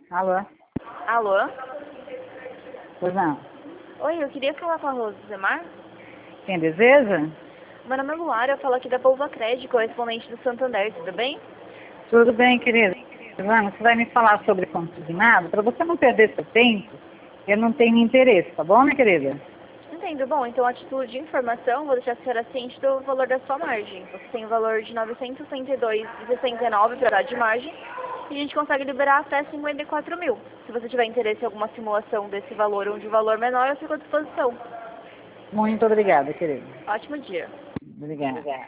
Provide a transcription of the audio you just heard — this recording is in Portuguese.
Alô? Alô? Pois não. Oi, eu queria falar com a Rosemar. Quem deseja? Meu nome é Luara, eu falo aqui da Pouva Crédito, correspondente do Santander, tudo bem? Tudo bem, querida. Silvana, você vai me falar sobre consignado? Para você não perder seu tempo, eu não tenho interesse, tá bom, minha querida? Entendo. Bom, então a título de informação, vou deixar a senhora ciente do valor da sua margem. Você tem o valor de R$ 962,69 para dar de margem e a gente consegue liberar até 54 mil. Se você tiver interesse em alguma simulação desse valor ou de um valor menor, eu fico à disposição. Muito obrigada, querida. Ótimo dia. Obrigada.